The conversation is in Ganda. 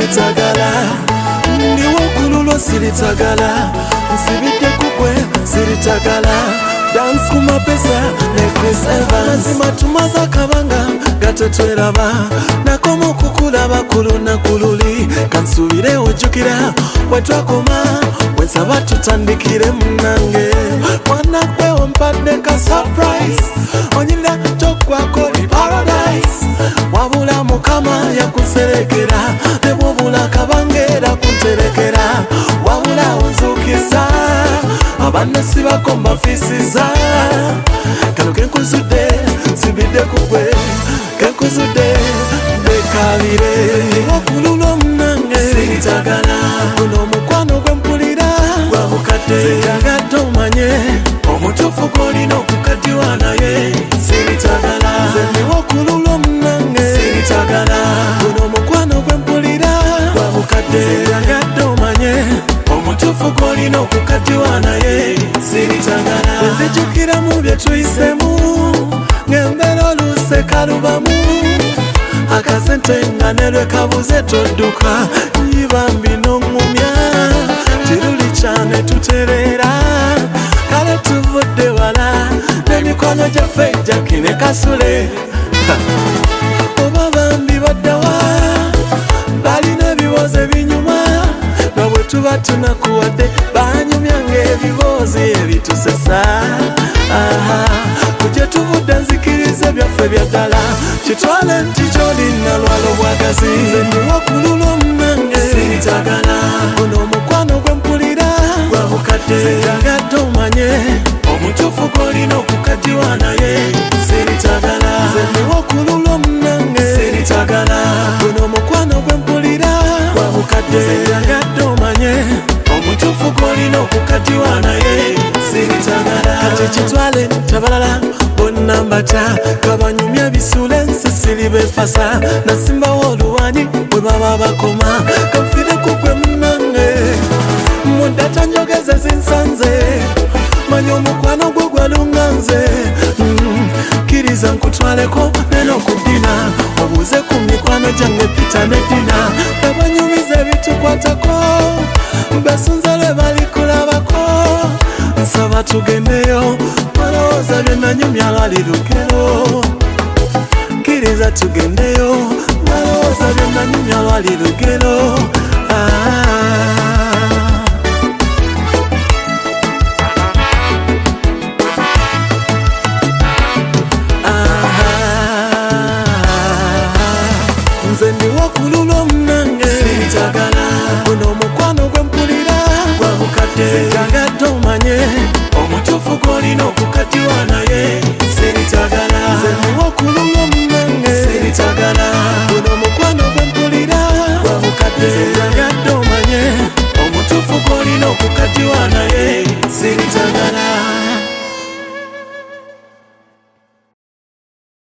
siritagala ndiwo kululo siritagala nsibidde kukwe siritagala dance kumapesa ne Chris Evans mazima kabanga gatetweraba nakomo kukulaba kuluna kululi kansubire ojukira wetwakoma wensaba tutandikire munange mwana kwe ompadde ka surprise onyira tokwako ni paradise wabula mukama yakuserekera nebwobula kabangera kunterekera wabula onzukisa abana sibakomba fisiza kano kenkuzudde sibidde kugwe kenkuzudde bekalire okululo munange siritagala guno omukwano gwempulira gwabukadde sinjagadde omanye omutuufu gwolina okukaddiwa naye siritagala zendiwo okululo munange siritagala guno omukwano gwempulira gwabukadde sinjagadde omanye omutuufu gwolina okukaddiwa naye siritagala wenzijukiramu bye tuyisemu ng'embeera oluuse kalubamu akasente nga nerwe kabuze todduka yibambi n'oŋŋumya tiruli kyane tutereera kale tuvudde wala n'emikono gyaffe jakine kasule oba bambi baddawa balina ebibuuzo ebinyuma nga bwe tuba tunakuwadde banyumya ng'ebibuuzo ebitusesa kuje tuvudde nzikirize byaffe byaddala kitwale nti gyolina lwalo bwagazi nze ndiwo kulula omunange siritagala ono omukwano gwempulira gwabukadde sinjagadde omanye omutuufu gwolina okukaddiwa naye siritagala nze ndiwo kulula omunange siritagala ono omukwano gwempulira gwabukadde sinjagadde omanye omutuufu gwolina okukaddiwa naye siritagala kati kitwale tabalala bonnambata kabanyumya bisule ensisiri befasa nasimbawo oluwanyi bwe baba bakoma kanfire kugwe munange mudata njogeze zinsanze manya omukwano gwe gwalunganze kiriza nkutwaleko neno kudina obuuze ku mikwano gyange pita nedina kabanyumiza ebitukwatako besunze lwe balikulabako nsaba tugendeyo malowooza byenanyumya lwali lugero kiriza tugendeyo malowooza byenanyumya lwali lugero nze ndiwo kulula omunange siritagala guno omukwano gwempulira gwabukadde sinjagadde omanye omutuufu gwolina okukaddiwa naye siritagala nze ndiwo kulula